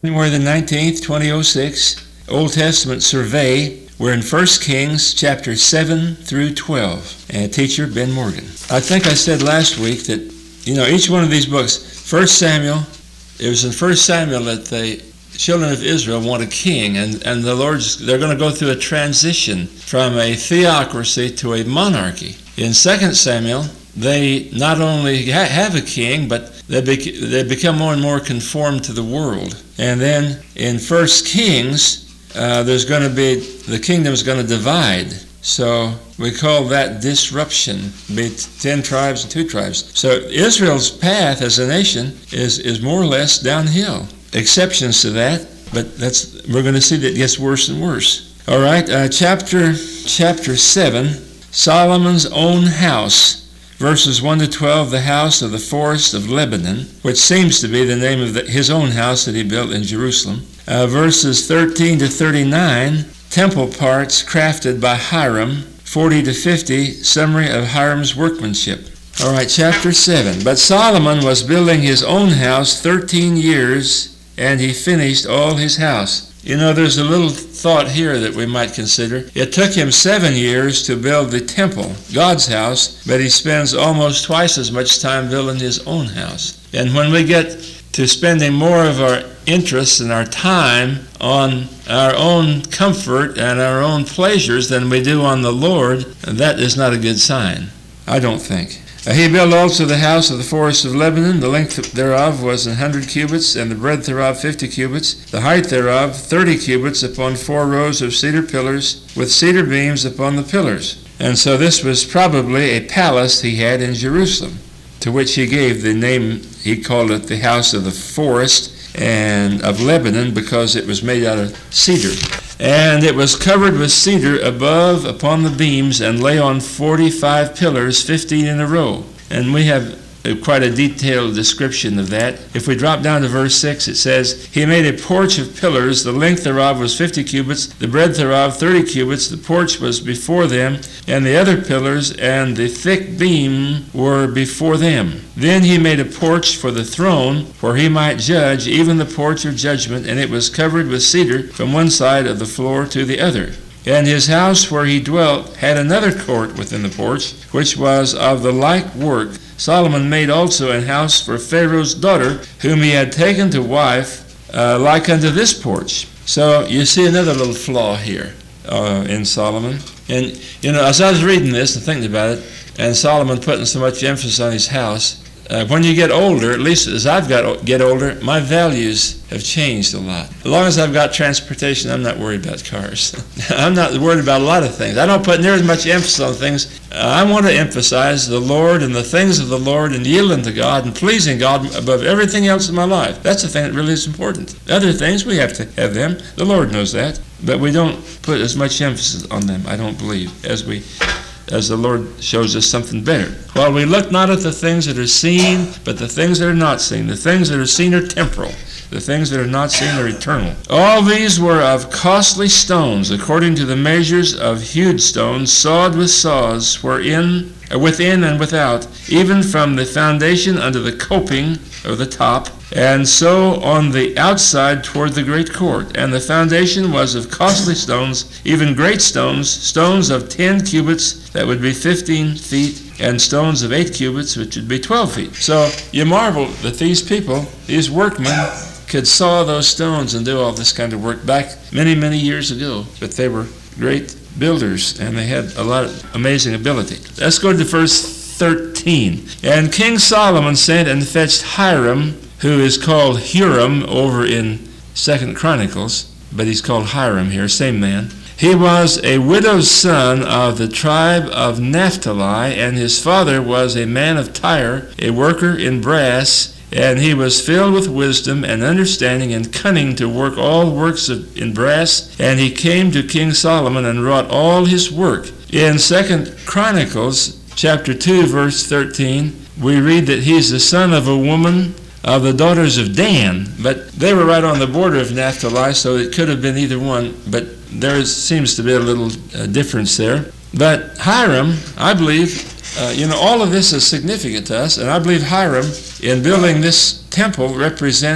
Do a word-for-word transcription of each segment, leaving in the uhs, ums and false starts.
January the nineteenth, twenty oh six, Old Testament survey. We're in First Kings chapter seven through twelve. And teacher Ben Morgan. I think I said last week that, you know, each one of these books, First Samuel, it was in First Samuel that the children of Israel want a king, and, and the Lord's, they're going to go through a transition from a theocracy to a monarchy. In Second Samuel, they not only ha- have a king, but they, bec- they become more and more conformed to the world. And then in First Kings, uh, there's going to be, the kingdom is going to divide. So we call that disruption, be ten tribes and two tribes. So Israel's path as a nation is, is more or less downhill. Exceptions to that, but that's we're going to see that it gets worse and worse. All right, uh, chapter chapter seven, Solomon's own house. Verses one to twelve, the house of the forest of Lebanon, which seems to be the name of the, his own house that he built in Jerusalem. Uh, verses thirteen to thirty-nine, temple parts crafted by Hiram. forty to fifty, summary of Hiram's workmanship. All right, chapter seven. But Solomon was building his own house thirteen years, and he finished all his house. You know, there's a little thought here that we might consider. It took him seven years to build the temple, God's house, but he spends almost twice as much time building his own house. And when we get to spending more of our interests and our time on our own comfort and our own pleasures than we do on the Lord, that is not a good sign, I don't think. Uh, he built also the house of the forest of Lebanon. The length thereof was an hundred cubits, and the breadth thereof fifty cubits. The height thereof thirty cubits, upon four rows of cedar pillars, with cedar beams upon the pillars. And so this was probably a palace he had in Jerusalem, to which he gave the name, he called it the house of the forest and of Lebanon, because it was made out of cedar. And it was covered with cedar above upon the beams, and lay on forty-five pillars, fifteen in a row. And we have quite a detailed description of that. If we drop down to verse six, it says, he made a porch of pillars. The length thereof was fifty cubits, the breadth thereof thirty cubits. The porch was before them, and the other pillars and the thick beam were before them. Then he made a porch for the throne, where he might judge, even the porch of judgment, and it was covered with cedar from one side of the floor to the other. And his house where he dwelt had another court within the porch, which was of the like work. Solomon made also an house for Pharaoh's daughter, whom he had taken to wife, uh, like unto this porch. So you see another little flaw here uh, in Solomon. And, you know, as I was reading this and thinking about it, and Solomon putting so much emphasis on his house, uh, when you get older, at least as I've got get older, my values have changed a lot. As long as I've got transportation, I'm not worried about cars. I'm not worried about a lot of things. I don't put near as much emphasis on things. Uh, I want to emphasize the Lord and the things of the Lord, and yielding to God and pleasing God above everything else in my life. That's the thing that really is important. Other things, we have to have them. The Lord knows that. But we don't put as much emphasis on them, I don't believe, as we as the Lord shows us something better. While we look not at the things that are seen, but the things that are not seen. The things that are seen are temporal. The things that are not seen are eternal. All these were of costly stones, according to the measures of hewed stones, sawed with saws, wherein, within and without, even from the foundation unto the coping, or the top, and so on the outside toward the great court. And the foundation was of costly stones, even great stones, stones of ten cubits, that would be fifteen feet, and stones of eight cubits, which would be twelve feet. So you marvel that these people, these workmen, could saw those stones and do all this kind of work back many, many years ago. But they were great builders, and they had a lot of amazing ability. Let's go to verse thirteen. And King Solomon sent and fetched Hiram, who is called Huram over in Second Chronicles, but he's called Hiram here, same man. He was a widow's son of the tribe of Naphtali, and his father was a man of Tyre, a worker in brass, and he was filled with wisdom and understanding and cunning to work all works of, in brass. And he came to King Solomon and wrought all his work. In Second Chronicles chapter two, verse thirteen, we read that he's the son of a woman of the daughters of Dan, but they were right on the border of Naphtali, so it could have been either one, but there seems to be a little uh, difference there. But Hiram, I believe, uh, you know, all of this is significant to us, and I believe Hiram, in building this temple, represents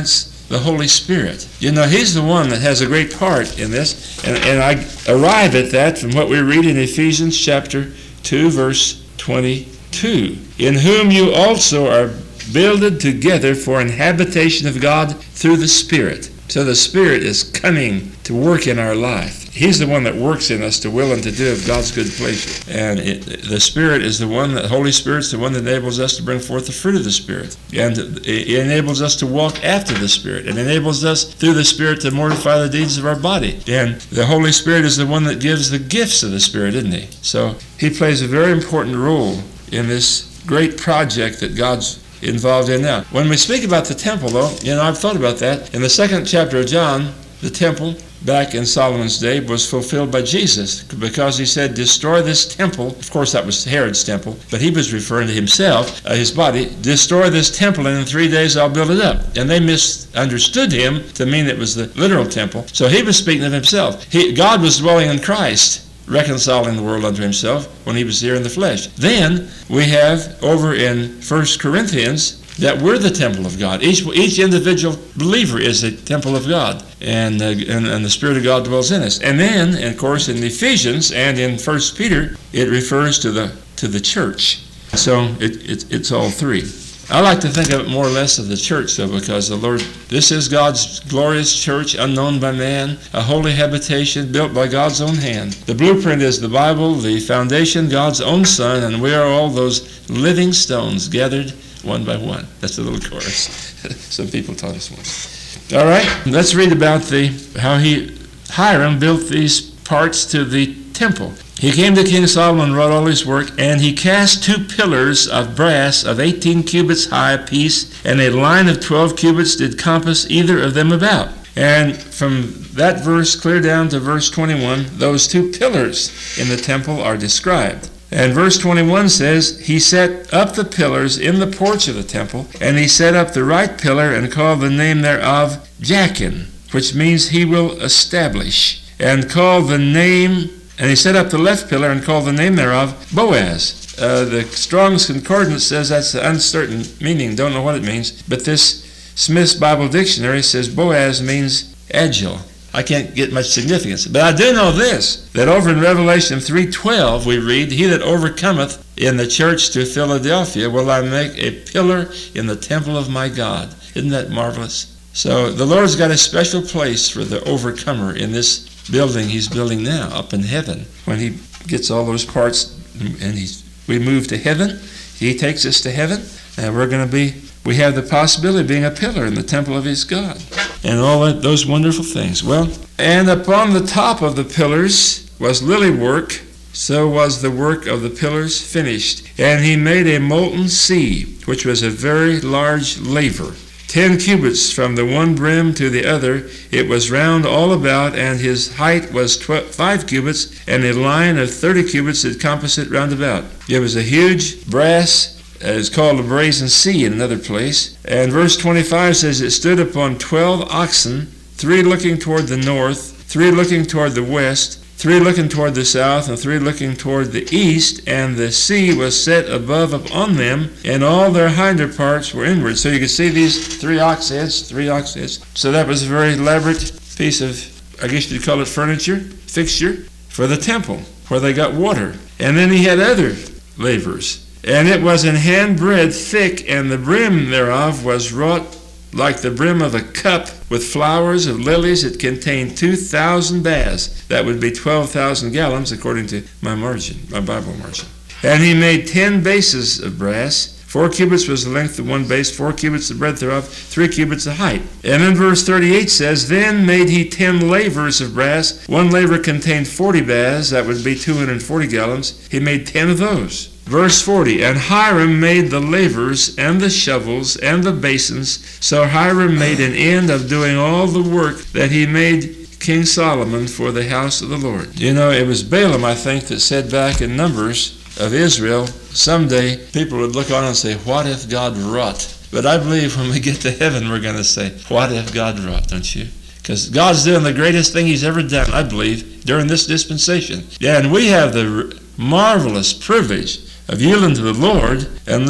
the Holy Spirit. You know, he's the one that has a great part in this. And, and I arrive at that from what we read in Ephesians chapter two, verse twenty-two. In whom you also are builded together for an habitation of God through the Spirit. So the Spirit is coming to work in our life. He's the one that works in us to will and to do of God's good pleasure. And it, the Spirit is the one, the Holy Spirit's the one that enables us to bring forth the fruit of the Spirit. And it enables us to walk after the Spirit. It enables us through the Spirit to mortify the deeds of our body. And the Holy Spirit is the one that gives the gifts of the Spirit, isn't he? So he plays a very important role in this great project that God's involved in now. When we speak about the temple, though, you know, I've thought about that. In the second chapter of John, the temple back in Solomon's day was fulfilled by Jesus, because he said, destroy this temple. Of course, that was Herod's temple, but he was referring to himself, uh, his body. Destroy this temple, and in three days I'll build it up. And they misunderstood him to mean it was the literal temple. So he was speaking of himself. He, God was dwelling in Christ, reconciling the world unto himself when he was here in the flesh. Then we have over in First Corinthians that we're the temple of God. Each each individual believer is a temple of God, and, uh, and and the Spirit of God dwells in us. And then, and of course, in Ephesians and in First Peter, it refers to the to the church. So it, it it's all three. I like to think of it more or less of the church, though, because the Lord, this is God's glorious church, unknown by man, a holy habitation built by God's own hand. The blueprint is the Bible, the foundation, God's own Son, and we are all those living stones gathered one by one. That's a little chorus. Some people taught us once. All right, let's read about the how he Hiram built these parts to the temple. He came to King Solomon and wrought all his work, and he cast two pillars of brass of eighteen cubits high apiece, and a line of twelve cubits did compass either of them about. And from that verse clear down to verse twenty-one, those two pillars in the temple are described. And verse twenty-one says, he set up the pillars in the porch of the temple, and he set up the right pillar and called the name thereof Jachin, which means he will establish, and called the name, and he set up the left pillar and called the name thereof Boaz. Uh, the Strong's Concordance says that's an uncertain meaning, don't know what it means, but this Smith's Bible Dictionary says Boaz means agile. I can't get much significance. But I do know this, that over in Revelation three twelve we read, he that overcometh in the church to Philadelphia will I make a pillar in the temple of my God. Isn't that marvelous? So the Lord's got a special place for the overcomer in this building he's building now up in heaven. When he gets all those parts and he's, we move to heaven, he takes us to heaven, and we're going to be, we have the possibility of being a pillar in the temple of his God. And all that, those wonderful things. Well, and upon the top of the pillars was lily work, so was the work of the pillars finished. And he made a molten sea, which was a very large laver. Ten cubits from the one brim to the other, it was round all about, and his height was tw- five cubits, and a line of thirty cubits did compass it round about. It was a huge brass, uh, it's called a brazen sea in another place. And verse twenty-five says, it stood upon twelve oxen, three looking toward the north, three looking toward the west, three looking toward the south, and three looking toward the east, and the sea was set above upon them, and all their hinder parts were inward. So you can see these three ox heads, three ox heads. So that was a very elaborate piece of, I guess you'd call it furniture, fixture, for the temple, where they got water. And then he had other lavers. And it was an handbreadth thick, and the brim thereof was wrought like the brim of a cup with flowers of lilies. It contained two thousand baths. That would be twelve thousand gallons according to my margin, my Bible margin. And he made ten bases of brass. Four cubits was the length of one base, four cubits the breadth thereof, three cubits the height. And then verse thirty-eight says, then made he ten lavers of brass. One laver contained forty baths. That would be two hundred forty gallons. He made ten of those. Verse forty, and Hiram made the lavers and the shovels and the basins. So Hiram made an end of doing all the work that he made King Solomon for the house of the Lord. You know, it was Balaam, I think, that said back in Numbers of Israel, someday people would look on and say, what if God wrought? But I believe when we get to heaven, we're going to say, what if God wrought, don't you? Because God's doing the greatest thing he's ever done, I believe, during this dispensation. Yeah, and we have the marvelous privilege of yielding to the Lord and let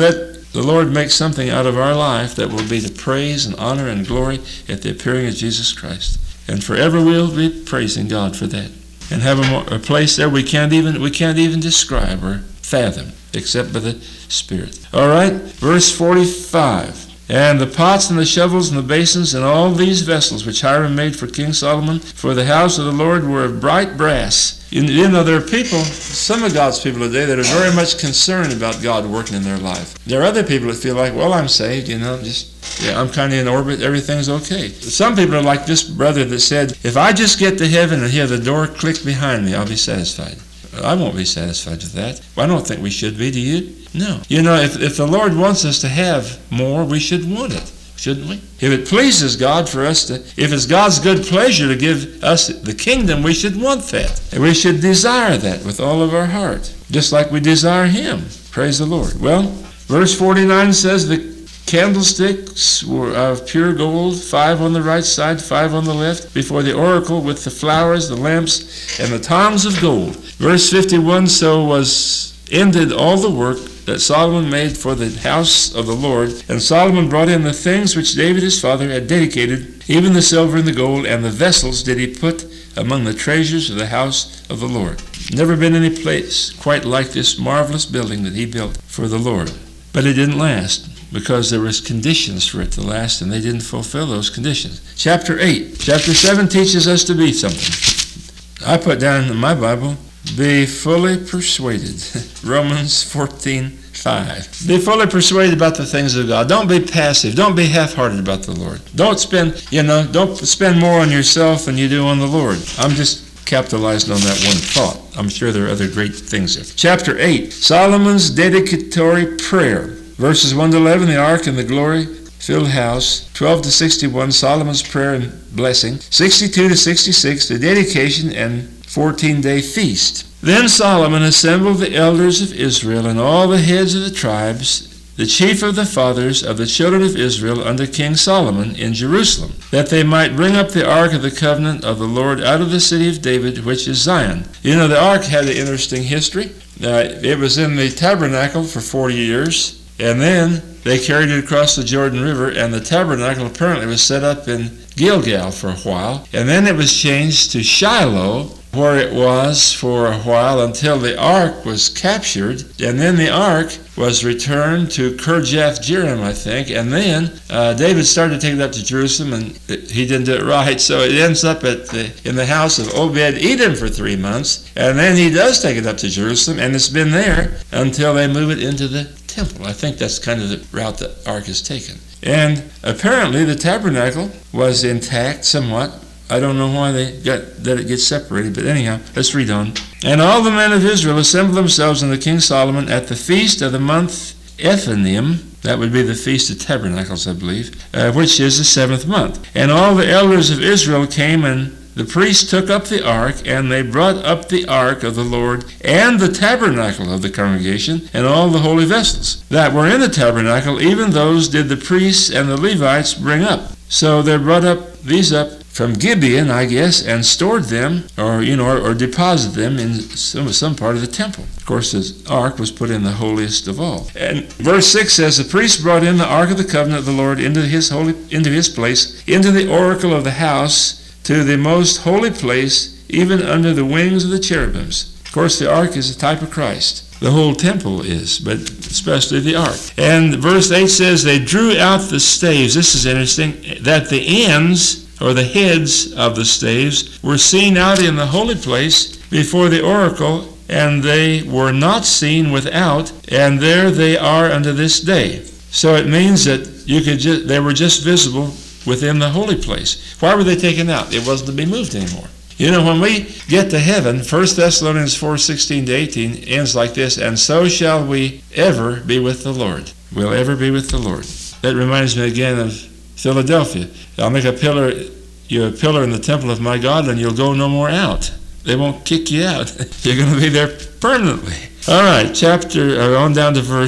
the Lord make something out of our life that will be to praise and honor and glory at the appearing of Jesus Christ. And forever we'll be praising God for that. And have a, a place there we can't even we can't even describe or fathom, except by the Spirit. All right, verse forty-five. And the pots and the shovels and the basins and all these vessels which Hiram made for King Solomon for the house of the Lord were of bright brass. You, you know, there are people, some of God's people today, that are very much concerned about God working in their life. There are other people that feel like, well, I'm saved, you know, just, yeah, I'm kind of in orbit, everything's okay. Some people are like this brother that said, if I just get to heaven and hear the door click behind me, I'll be satisfied. I won't be satisfied with that. I don't think we should be, do you? No. You know, if, if the Lord wants us to have more, we should want it, shouldn't we? If it pleases God for us to, if it's God's good pleasure to give us the kingdom, we should want that. And we should desire that with all of our heart, just like we desire Him. Praise the Lord. Well, verse forty-nine says the candlesticks were of pure gold, five on the right side, five on the left, before the oracle with the flowers, the lamps, and the tongs of gold. Verse fifty-one, so was ended all the work that Solomon made for the house of the Lord. And Solomon brought in the things which David his father had dedicated, even the silver and the gold, and the vessels did he put among the treasures of the house of the Lord. Never been any place quite like this marvelous building that he built for the Lord. But it didn't last, because there was conditions for it to last, and they didn't fulfill those conditions. Chapter eight. Chapter seven teaches us to be something. I put down in my Bible, be fully persuaded. Romans fourteen five. Be fully persuaded about the things of God. Don't be passive. Don't be half-hearted about the Lord. Don't spend, you know, don't spend more on yourself than you do on the Lord. I'm just capitalizing on that one thought. I'm sure there are other great things there. Chapter eight. Solomon's dedicatory prayer. Verses one to eleven, the ark and the glory-filled house. twelve to sixty-one, Solomon's prayer and blessing. sixty-two to sixty-six, the dedication and fourteen-day feast. Then Solomon assembled the elders of Israel and all the heads of the tribes, the chief of the fathers of the children of Israel under King Solomon in Jerusalem, that they might bring up the ark of the covenant of the Lord out of the city of David, which is Zion. You know, the ark had an interesting history. Uh, it was in the tabernacle for forty years. And then they carried it across the Jordan River, and the tabernacle apparently was set up in Gilgal for a while. And then it was changed to Shiloh, where it was for a while until the ark was captured. And then the ark was returned to Kirjath-Jearim, I think. And then uh, David started to take it up to Jerusalem, and he didn't do it right. So it ends up at the, in the house of Obed-Edom for three months. And then he does take it up to Jerusalem, and it's been there until they move it into the temple. I think that's kind of the route the ark has taken. And apparently the tabernacle was intact somewhat. I don't know why they got that it gets separated, but anyhow, let's read on. And all the men of Israel assembled themselves unto King Solomon at the feast of the month Ethanim, that would be the Feast of Tabernacles, I believe, uh, which is the seventh month. And all the elders of Israel came, and the priests took up the ark, and they brought up the ark of the Lord and the tabernacle of the congregation and all the holy vessels that were in the tabernacle, even those did the priests and the Levites bring up. So they brought up these up from Gibeon, I guess, and stored them, or you know, or, or deposited them in some some part of the temple. Of course, the ark was put in the holiest of all. And verse six says, the priest brought in the ark of the covenant of the Lord into his holy, into his place, into the oracle of the house, to the most holy place, even under the wings of the cherubims. Of course, the ark is a type of Christ. The whole temple is, but especially the ark. And verse eight says, they drew out the staves. This is interesting, that the ends, or the heads of the staves, were seen out in the holy place before the oracle, and they were not seen without, and there they are unto this day. So it means that you could just, they were just visible within the holy place. Why were they taken out? It wasn't to be moved anymore. You know, when we get to heaven, First Thessalonians four sixteen to eighteen ends like this, and so shall we ever be with the Lord. We'll ever be with the Lord. That reminds me again of Philadelphia. I'll make a pillar, you're a pillar in the temple of my God, and you'll go no more out. They won't kick you out. You're going to be there permanently. All right, chapter, uh, on down to verse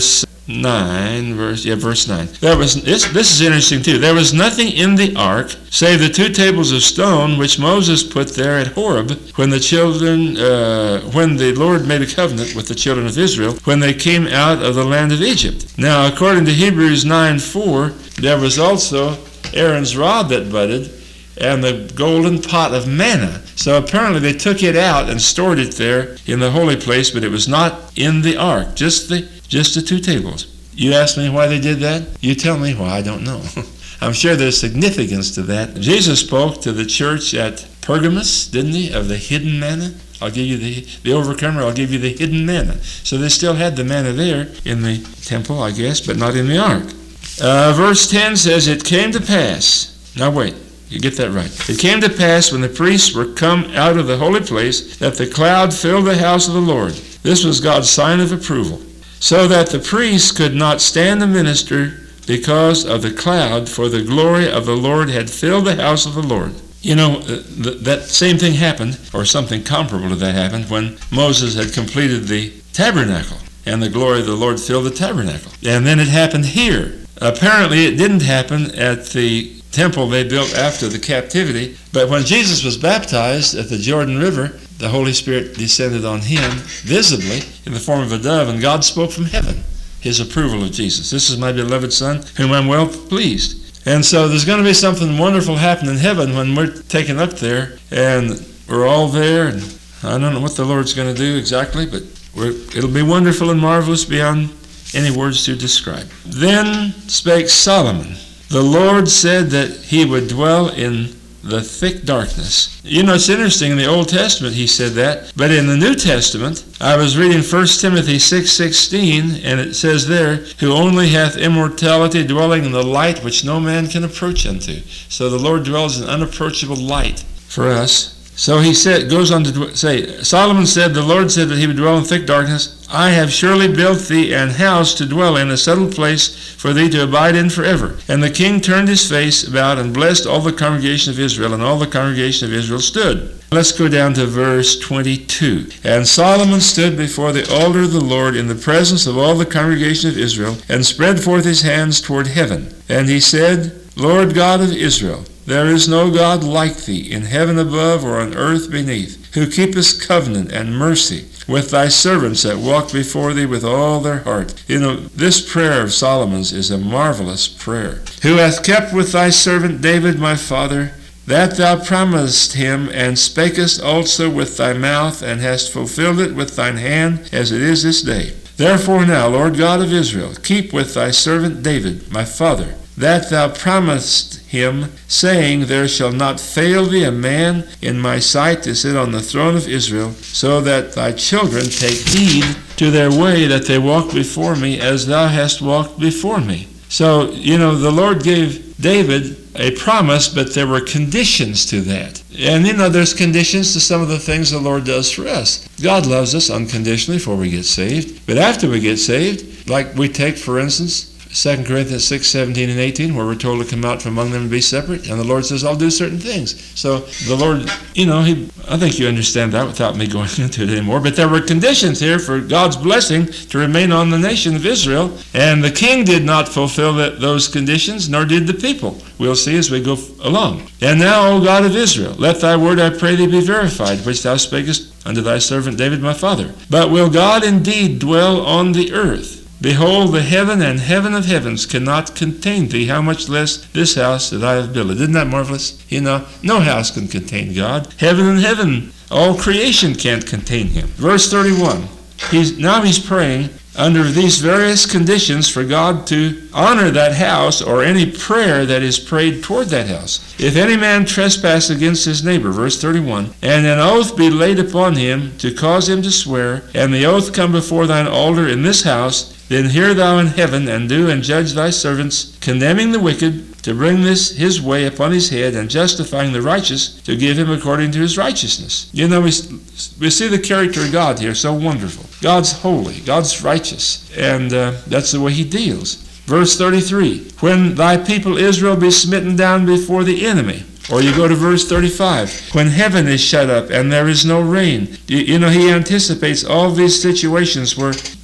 nine, verse yeah, verse nine. There was this. This is interesting too. There was nothing in the ark save the two tables of stone which Moses put there at Horeb when the children, uh, when the Lord made a covenant with the children of Israel when they came out of the land of Egypt. Now, according to Hebrews nine four, there was also Aaron's rod that budded, and the golden pot of manna. So apparently they took it out and stored it there in the holy place, but it was not in the ark, just the just the two tables. You ask me why they did that? You tell me why, I don't know. I'm sure there's significance to that. Jesus spoke to the church at Pergamos, didn't he, of the hidden manna? I'll give you the, the overcomer, I'll give you the hidden manna. So they still had the manna there in the temple, I guess, but not in the ark. Uh, verse ten says, it came to pass. Now wait. You get that right. It came to pass when the priests were come out of the holy place that the cloud filled the house of the Lord. This was God's sign of approval. So that the priests could not stand to minister because of the cloud, for the glory of the Lord had filled the house of the Lord. You know, uh, th- that same thing happened, or something comparable to that happened, when Moses had completed the tabernacle, and the glory of the Lord filled the tabernacle. And then it happened here. Apparently it didn't happen at the temple they built after the captivity, but when Jesus was baptized at the Jordan River, the Holy Spirit descended on him visibly in the form of a dove, and God spoke from heaven his approval of Jesus. This is my beloved Son, whom I'm well pleased. And so there's going to be something wonderful happen in heaven when we're taken up there, and we're all there, and I don't know what the Lord's going to do exactly, but we're, it'll be wonderful and marvelous beyond any words to describe. Then spake Solomon, the Lord said that he would dwell in the thick darkness. You know, it's interesting, in the Old Testament he said that, but in the New Testament, I was reading First Timothy six sixteen, and it says there, who only hath immortality, dwelling in the light which no man can approach unto. So the Lord dwells in unapproachable light for us. So he said, goes on to say, Solomon said, the Lord said that he would dwell in thick darkness. I have surely built thee an house to dwell in, a settled place for thee to abide in forever. And the king turned his face about and blessed all the congregation of Israel, and all the congregation of Israel stood. Let's go down to verse twenty-two. And Solomon stood before the altar of the Lord in the presence of all the congregation of Israel, and spread forth his hands toward heaven. And he said, Lord God of Israel, there is no God like thee in heaven above or on earth beneath, who keepest covenant and mercy with thy servants that walk before thee with all their heart. You know, this prayer of Solomon's is a marvelous prayer. Who hath kept with thy servant David my father, that thou promised him, and spakest also with thy mouth, and hast fulfilled it with thine hand, as it is this day. Therefore now, Lord God of Israel, keep with thy servant David my father, that thou promised him, saying, there shall not fail thee a man in my sight to sit on the throne of Israel, so that thy children take heed to their way, that they walk before me as thou hast walked before me. So, you know, the Lord gave David a promise, but there were conditions to that. And, you know, there's conditions to some of the things the Lord does for us. God loves us unconditionally before we get saved. But after we get saved, like we take, for instance, Second Corinthians six, seventeen and eighteen, where we're told to come out from among them and be separate. And the Lord says, I'll do certain things. So the Lord, you know, he, I think you understand that without me going into it anymore. But there were conditions here for God's blessing to remain on the nation of Israel. And the king did not fulfill that, those conditions, nor did the people. We'll see as we go along. And now, O God of Israel, let thy word, I pray thee, be verified, which thou spakest unto thy servant David my father. But will God indeed dwell on the earth? Behold, the heaven and heaven of heavens cannot contain thee, how much less this house that I have built. Isn't that marvelous? You know, no house can contain God. Heaven and heaven, all creation can't contain him. Verse thirty-one, he's, now he's praying under these various conditions for God to honor that house, or any prayer that is prayed toward that house. If any man trespass against his neighbor, verse thirty-one, and an oath be laid upon him to cause him to swear, and the oath come before thine altar in this house, then hear thou in heaven, and do and judge thy servants, condemning the wicked, to bring this his way upon his head, and justifying the righteous, to give him according to his righteousness. You know, we, we see the character of God here, so wonderful. God's holy, God's righteous, and uh, that's the way he deals. Verse thirty-three, when thy people Israel be smitten down before the enemy. Or you go to verse thirty-five, when heaven is shut up and there is no rain. You, you know, he anticipates all these situations where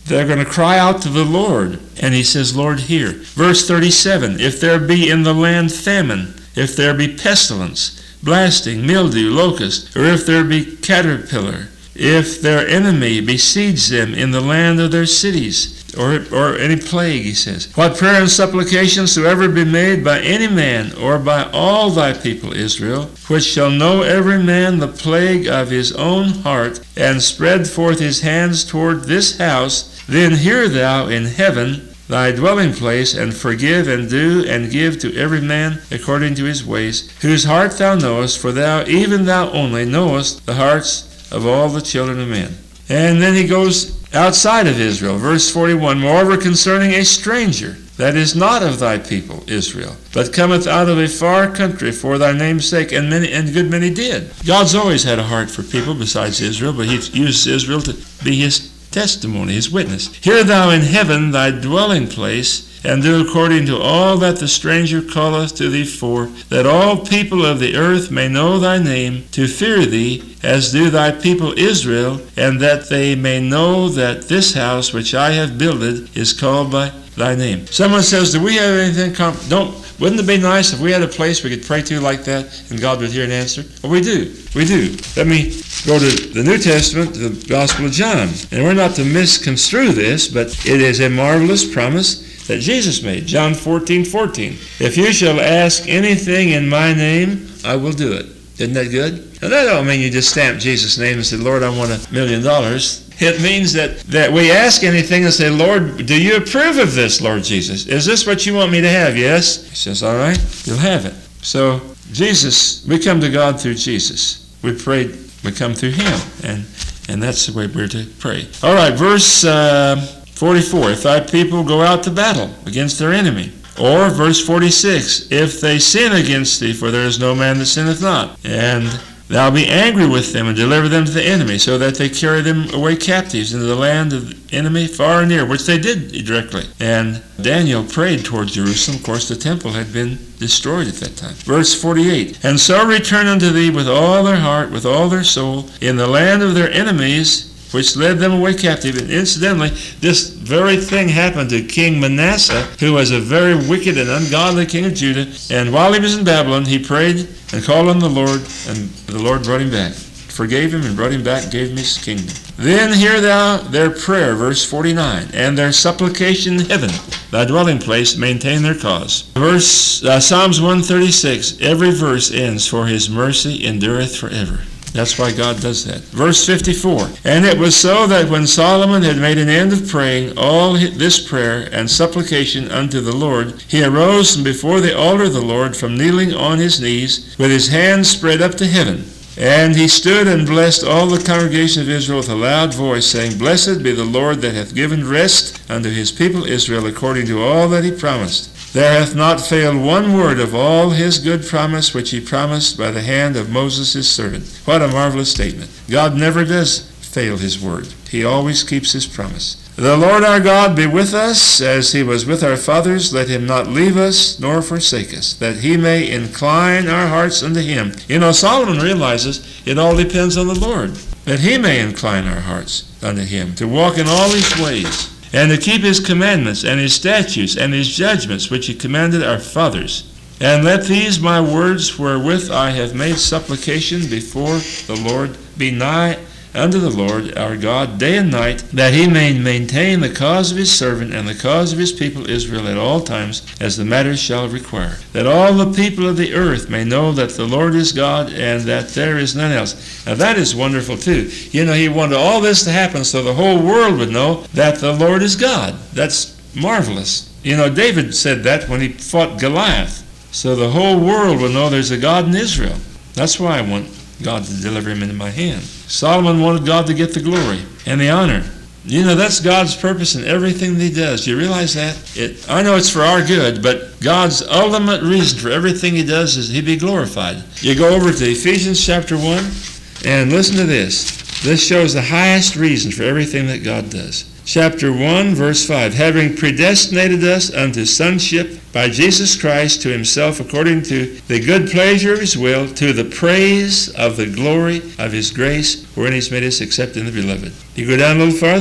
they're going to cry out to the Lord. And he says, Lord, hear. Verse thirty-seven, if there be in the land famine, if there be pestilence, blasting, mildew, locust, or if there be caterpillar, if their enemy besiege them in the land of their cities, or, or any plague, he says. What prayer and supplication soever be made by any man, or by all thy people Israel, which shall know every man the plague of his own heart, and spread forth his hands toward this house, then hear thou in heaven thy dwelling place, and forgive and do and give to every man according to his ways, whose heart thou knowest, for thou, even thou only, knowest the hearts of all the children of men. And then he goes outside of Israel. Verse forty-one, moreover concerning a stranger that is not of thy people Israel, but cometh out of a far country for thy name's sake, and many and good many did. God's always had a heart for people besides Israel, but he uses Israel to be his testimony, his witness. Hear thou in heaven thy dwelling place, and do according to all that the stranger calleth to thee for, that all people of the earth may know thy name, to fear thee, as do thy people Israel, and that they may know that this house which I have builded is called by thy name. Someone says, do we have anything, comp- don't, wouldn't it be nice if we had a place we could pray to like that, and God would hear and answer? Well, we do. We do. Let me go to the New Testament, the Gospel of John. And we're not to misconstrue this, but it is a marvelous promise that Jesus made. John fourteen fourteen. If you shall ask anything in my name, I will do it. Isn't that good? Now that don't mean you just stamp Jesus' name and say, Lord, I want a million dollars. It means that, that we ask anything and say, Lord, do you approve of this, Lord Jesus? Is this what you want me to have? Yes. He says, all right, you'll have it. So Jesus, we come to God through Jesus. We pray, we come through him. And, and that's the way we're to pray. All right, verse Uh, forty-four, if thy people go out to battle against their enemy. Or verse forty-six, if they sin against thee, for there is no man that sinneth not. And thou be angry with them and deliver them to the enemy, so that they carry them away captives into the land of the enemy far and near, which they did directly. And Daniel prayed toward Jerusalem. Of course, the temple had been destroyed at that time. Verse forty-eight, and so return unto thee with all their heart, with all their soul, in the land of their enemies, which led them away captive. And incidentally, this very thing happened to King Manasseh, who was a very wicked and ungodly king of Judah. And while he was in Babylon, he prayed and called on the Lord, and the Lord brought him back. Forgave him and brought him back, gave him his kingdom. Then hear thou their prayer, verse forty-nine, and their supplication in heaven, thy dwelling place, maintain their cause. Verse uh, Psalms one thirty-six, every verse ends, for his mercy endureth forever. That's why God does that. Verse fifty-four, and it was so that when Solomon had made an end of praying all this prayer and supplication unto the Lord, he arose from before the altar of the Lord from kneeling on his knees, with his hands spread up to heaven. And he stood and blessed all the congregation of Israel with a loud voice, saying, Blessed be the Lord that hath given rest unto his people Israel, according to all that he promised. There hath not failed one word of all his good promise which he promised by the hand of Moses his servant. What a marvelous statement. God never does fail his word. He always keeps his promise. The Lord our God be with us, as he was with our fathers. Let him not leave us nor forsake us, that he may incline our hearts unto him. You know, Solomon realizes it all depends on the Lord, that he may incline our hearts unto him, to walk in all his ways, and to keep his commandments and his statutes and his judgments, which he commanded our fathers. And let these my words, wherewith I have made supplication before the Lord, be nigh unto the Lord our God day and night, that he may maintain the cause of his servant and the cause of his people Israel at all times, as the matter shall require, that all the people of the earth may know that the Lord is God, and that there is none else. Now that is wonderful too. You know, he wanted all this to happen so the whole world would know that the Lord is God. That's marvelous. You know, David said that when he fought Goliath. So the whole world will know there's a God in Israel. That's why I want God to deliver him into my hand. Solomon wanted God to get the glory and the honor. You know, that's God's purpose in everything that he does. Do you realize that? It, I know it's for our good, but God's ultimate reason for everything he does is he be glorified. You go over to Ephesians chapter one and listen to this. This shows the highest reason for everything that God does. Chapter one, verse five, having predestinated us unto sonship by Jesus Christ to himself according to the good pleasure of his will, to the praise of the glory of his grace, wherein he's made us accept in the beloved. You go down a little farther,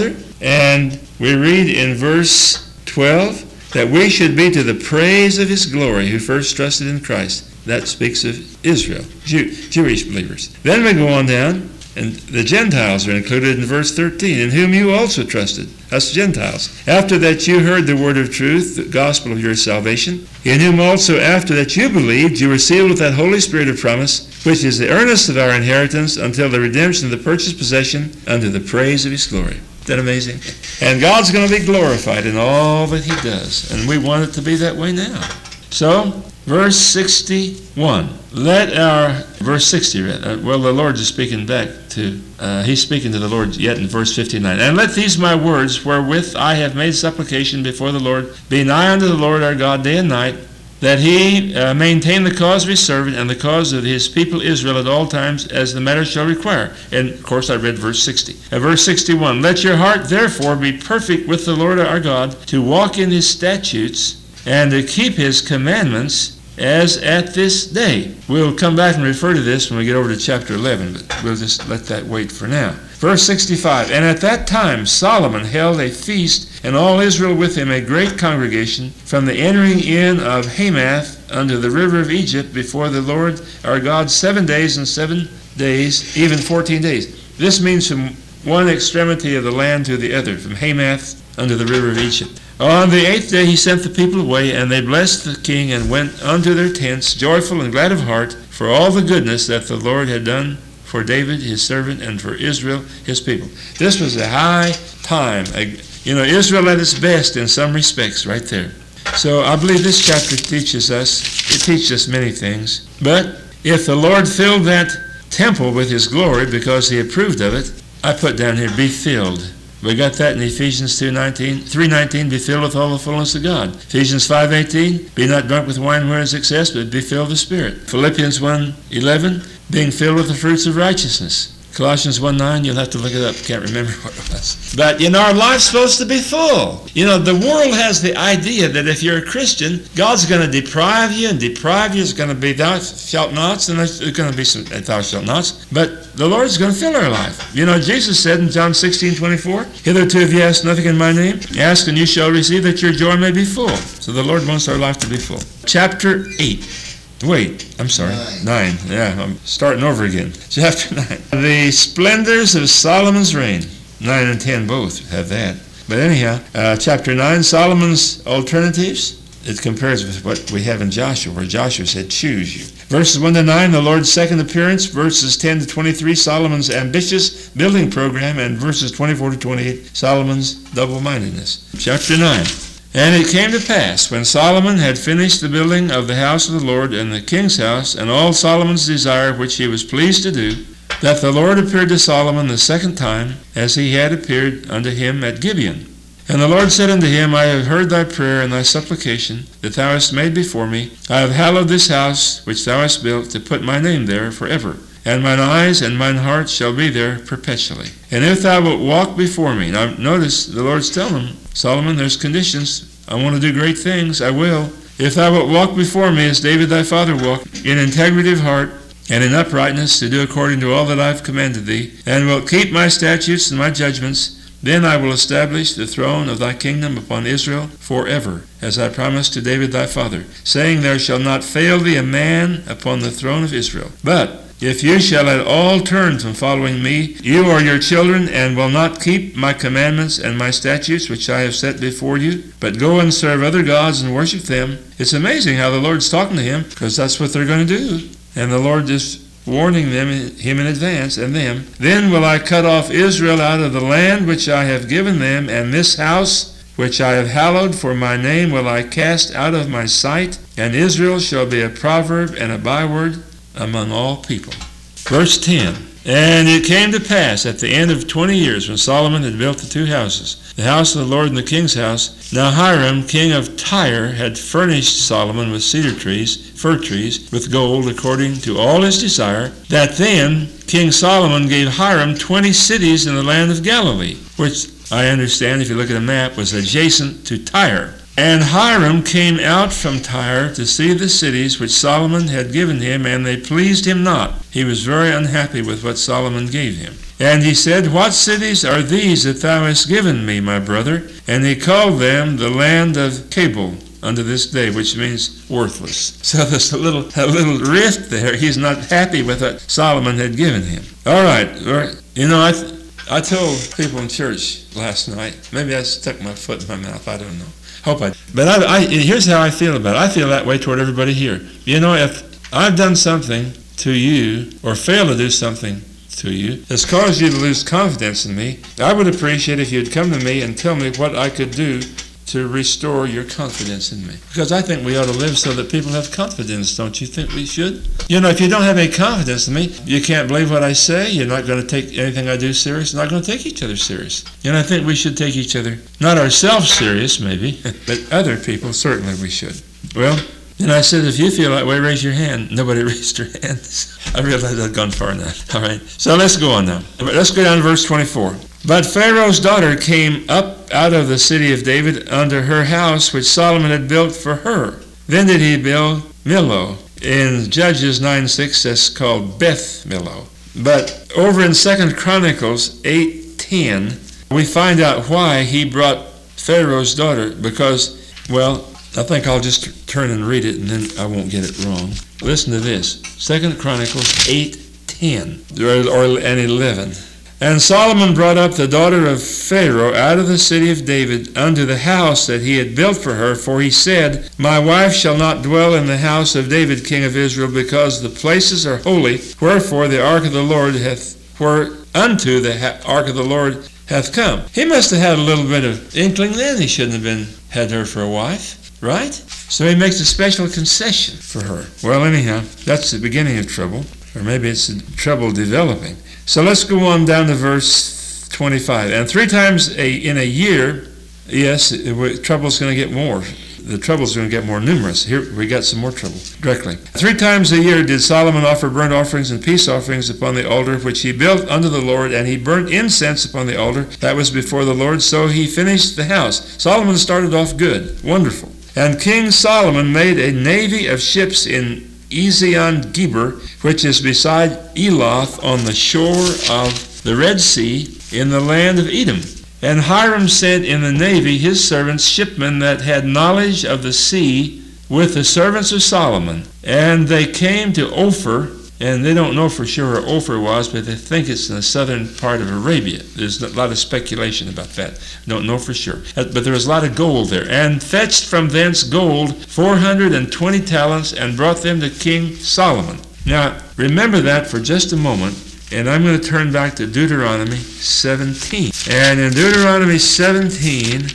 And we read in verse twelve that we should be to the praise of his glory who first trusted in Christ. That speaks of Israel, Jew, Jewish believers. Then we go on down, and the Gentiles are included in verse thirteen, in whom you also trusted, us Gentiles. After that you heard the word of truth, the gospel of your salvation, in whom also after that you believed, you were sealed with that Holy Spirit of promise, which is the earnest of our inheritance until the redemption of the purchased possession unto the praise of his glory. Isn't that amazing? And God's going to be glorified in all that he does, and we want it to be that way now. So, verse sixty-one. Let our, verse sixty, uh, well, the Lord is speaking back to, uh, he's speaking to the Lord yet in verse fifty-nine. And let these my words, wherewith I have made supplication before the Lord, be nigh unto the Lord our God day and night, that he uh, maintain the cause of his servant and the cause of his people Israel at all times, as the matter shall require. And, of course, I read verse sixty. Uh, verse sixty-one. Let your heart, therefore, be perfect with the Lord our God, to walk in his statutes, and to keep his commandments, as at this day. We'll come back and refer to this when we get over to chapter eleven, but we'll just let that wait for now. Verse sixty-five. And at that time Solomon held a feast, and all Israel with him a great congregation, from the entering in of Hamath unto the river of Egypt, before the Lord our God seven days and seven days, even fourteen days. This means from one extremity of the land to the other, from Hamath unto the river of Egypt. On the eighth day he sent the people away, and they blessed the king, and went unto their tents, joyful and glad of heart, for all the goodness that the Lord had done for David his servant, and for Israel his people. This was a high time. You know, Israel at its best in some respects right there. So I believe this chapter teaches us, it teaches us many things. But if the Lord filled that temple with his glory because he approved of it, I put down here, be filled. We got that in Ephesians two nineteen, three nineteen, be filled with all the fullness of God. Ephesians five eighteen, be not drunk with wine wherein is excess, but be filled with the Spirit. Philippians one eleven, being filled with the fruits of righteousness. Colossians one nine, you'll have to look it up. Can't remember what it was. But, you know, our life's supposed to be full. You know, the world has the idea that if you're a Christian, God's going to deprive you, and deprive you is going to be thou shalt nots, and there's going to be some thou shalt nots. But the Lord's going to fill our life. You know, Jesus said in John sixteen twenty-four, hitherto have you asked nothing in my name? Ask and you shall receive, that your joy may be full. So the Lord wants our life to be full. Chapter eight. Wait, I'm sorry, nine. nine. Yeah, I'm starting over again. Chapter nine. The splendors of Solomon's reign. Nine and ten both have that. But anyhow, uh, chapter nine, Solomon's alternatives. It compares with what we have in Joshua, where Joshua said, choose you. Verses one to nine, the Lord's second appearance. Verses ten to twenty-three, Solomon's ambitious building program. And verses twenty-four to twenty-eight, Solomon's double-mindedness. Chapter nine. And it came to pass, when Solomon had finished the building of the house of the Lord and the king's house, and all Solomon's desire which he was pleased to do, that the Lord appeared to Solomon the second time, as he had appeared unto him at Gibeon. And the Lord said unto him, I have heard thy prayer and thy supplication that thou hast made before me. I have hallowed this house which thou hast built, to put my name there forever. And mine eyes and mine heart shall be there perpetually. And if thou wilt walk before me. Now notice, the Lord's telling him, Solomon, there's conditions. I want to do great things. I will. If thou wilt walk before me as David thy father walked, in integrity of heart and in uprightness, to do according to all that I have commanded thee, and wilt keep my statutes and my judgments, then I will establish the throne of thy kingdom upon Israel forever, as I promised to David thy father, saying, there shall not fail thee a man upon the throne of Israel. But if you shall at all turn from following me, you or your children, and will not keep my commandments and my statutes which I have set before you, but go and serve other gods and worship them. It's amazing how the Lord's talking to him, because that's what they're going to do. And the Lord is warning them, him in advance, and them. Then will I cut off Israel out of the land which I have given them, and this house which I have hallowed for my name will I cast out of my sight, and Israel shall be a proverb and a byword among all people. Verse ten. And it came to pass at the end of twenty years, when Solomon had built the two houses, the house of the Lord and the king's house, now Hiram, king of Tyre, had furnished Solomon with cedar trees, fir trees, with gold, according to all his desire, that then King Solomon gave Hiram twenty cities in the land of Galilee, which I understand, if you look at a map, was adjacent to Tyre. And Hiram came out from Tyre to see the cities which Solomon had given him, and they pleased him not. He was very unhappy with what Solomon gave him. And he said, What cities are these that thou hast given me, my brother? And he called them the land of Cabul unto this day, which means worthless. So there's a little a little rift there. He's not happy with what Solomon had given him. All right. You know, I th- I told people in church last night, maybe I stuck my foot in my mouth, I don't know. Hope I But I, I, here's how I feel about it. I feel that way toward everybody here. You know, if I've done something to you or failed to do something to you that's caused you to lose confidence in me, I would appreciate if you'd come to me and tell me what I could do to restore your confidence in me. Because I think we ought to live so that people have confidence, don't you think we should? You know, if you don't have any confidence in me, you can't believe what I say, you're not going to take anything I do serious, you're not going to take each other serious. And I think we should take each other, not ourselves serious maybe, but other people certainly we should. Well, and I said, if you feel that way, raise your hand. Nobody raised their hands. I realized I'd gone far enough. All right, so let's go on now. Let's go down to verse twenty-four. But Pharaoh's daughter came up out of the city of David unto her house, which Solomon had built for her. Then did he build Millo. In Judges nine six, that's called Beth Millo. But over in Second Chronicles eight ten, we find out why he brought Pharaoh's daughter, because, well, I think I'll just turn and read it, and then I won't get it wrong. Listen to this. Second Chronicles eight ten or, or, and eleven. And Solomon brought up the daughter of Pharaoh out of the city of David unto the house that he had built for her, for he said, My wife shall not dwell in the house of David king of Israel, because the places are holy, wherefore the ark of the Lord hath, where unto the ha- ark of the Lord hath come. He must have had a little bit of inkling then. He shouldn't have been had her for a wife. Right? So he makes a special concession for her. Well, anyhow, that's the beginning of trouble, or maybe it's trouble developing. So let's go on down to verse twenty-five. And three times a, in a year, yes, it, trouble's going to get more. The trouble's going to get more numerous. Here we got some more trouble directly. Three times a year did Solomon offer burnt offerings and peace offerings upon the altar which he built unto the Lord, and he burnt incense upon the altar that was before the Lord. So he finished the house. Solomon started off good, wonderful. And King Solomon made a navy of ships in Ezion-Geber, which is beside Eloth on the shore of the Red Sea in the land of Edom. And Hiram sent in the navy his servants, shipmen that had knowledge of the sea, with the servants of Solomon. And they came to Ophir, and they don't know for sure where Ophir was, but they think it's in the southern part of Arabia. There's a lot of speculation about that. Don't know for sure. But there was a lot of gold there. And fetched from thence gold four hundred twenty talents, and brought them to King Solomon. Now, remember that for just a moment, and I'm going to turn back to Deuteronomy seventeen. And in Deuteronomy seventeen,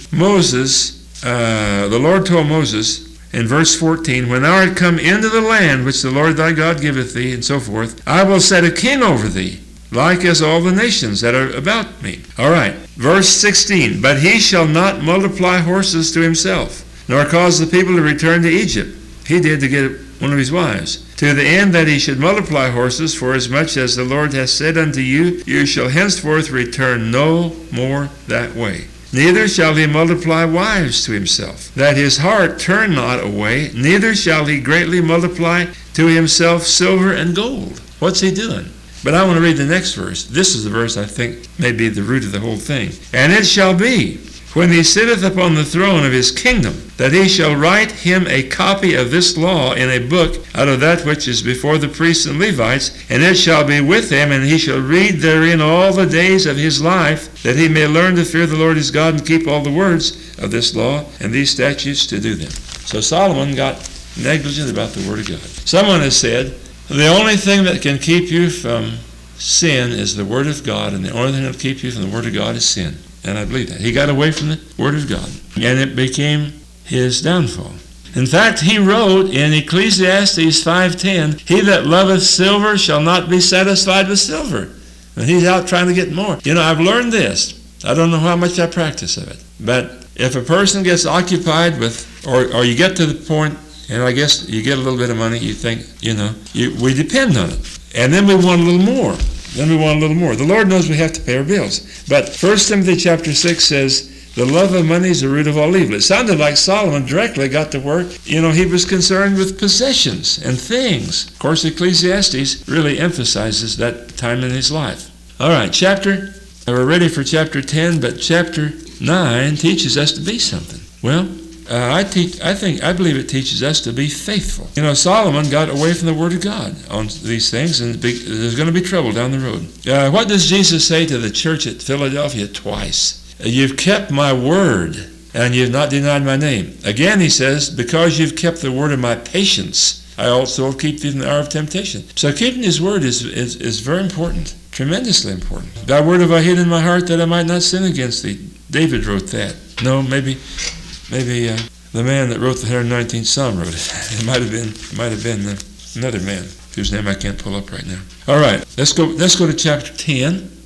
Moses, uh, the Lord told Moses, in verse fourteen, When thou art come into the land which the Lord thy God giveth thee, and so forth, I will set a king over thee, like as all the nations that are about me. All right, verse sixteen, But he shall not multiply horses to himself, nor cause the people to return to Egypt. He did to get one of his wives, to the end that he should multiply horses, for as much as the Lord hath said unto you, you shall henceforth return no more that way. Neither shall he multiply wives to himself, that his heart turn not away, neither shall he greatly multiply to himself silver and gold. What's he doing? But I want to read the next verse. This is the verse I think may be the root of the whole thing. And it shall be, when he sitteth upon the throne of his kingdom, that he shall write him a copy of this law in a book out of that which is before the priests and Levites, and it shall be with him, and he shall read therein all the days of his life, that he may learn to fear the Lord his God and keep all the words of this law and these statutes to do them. So Solomon got negligent about the word of God. Someone has said, the only thing that can keep you from sin is the word of God, and the only thing that will keep you from the word of God is sin. And I believe that. He got away from the word of God, and it became his downfall. In fact, he wrote in Ecclesiastes five ten, He that loveth silver shall not be satisfied with silver. And he's out trying to get more. You know, I've learned this. I don't know how much I practice of it. But if a person gets occupied with, or, or you get to the point, and I guess you get a little bit of money, you think, you know, you, we depend on it. And then we want a little more. Then we want a little more. The Lord knows we have to pay our bills. But First Timothy chapter six says The love of money is the root of all evil. It sounded like Solomon directly got to work. You know, he was concerned with possessions and things. Of course, Ecclesiastes really emphasizes that time in his life. All right, chapter, we're ready for chapter ten, but chapter nine teaches us to be something. Well, uh, I teach. I think, I believe it teaches us to be faithful. You know, Solomon got away from the Word of God on these things, and there's going to be trouble down the road. Uh, what does Jesus say to the church at Philadelphia twice? You've kept my word, and you've not denied my name. Again, he says, because you've kept the word of my patience, I also will keep thee in the hour of temptation. So keeping his word is, is, is very important, tremendously important. Thy word have I hid in my heart that I might not sin against thee. David wrote that. No, maybe maybe uh, the man that wrote the one hundred nineteenth Psalm wrote it. It might have been, it might have been uh, another man whose name I can't pull up right now. All right, let's go, let's go to chapter ten.